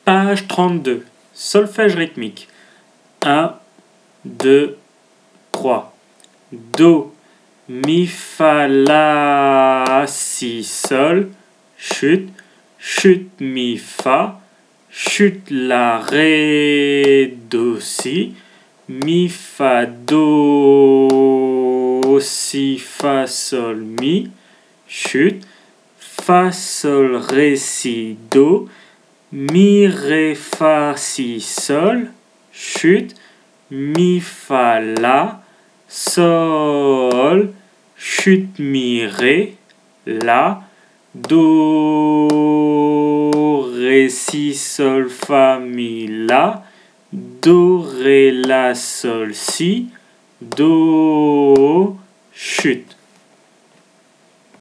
Page 32. Solfège rythmique. 1, 2, 3. Do, mi, fa, la, si, sol. Chute, chute, mi, fa. Chute, la, ré, do, si. Mi, fa, do, si, fa, sol, mi. Chute, fa, sol, ré, si, do. Mi, ré, fa, si, sol. Chute, mi, fa, la. Sol, chute, mi, ré. La. Do, ré, si, sol, fa, mi, la. Do, ré, la, sol, si. Do, chute.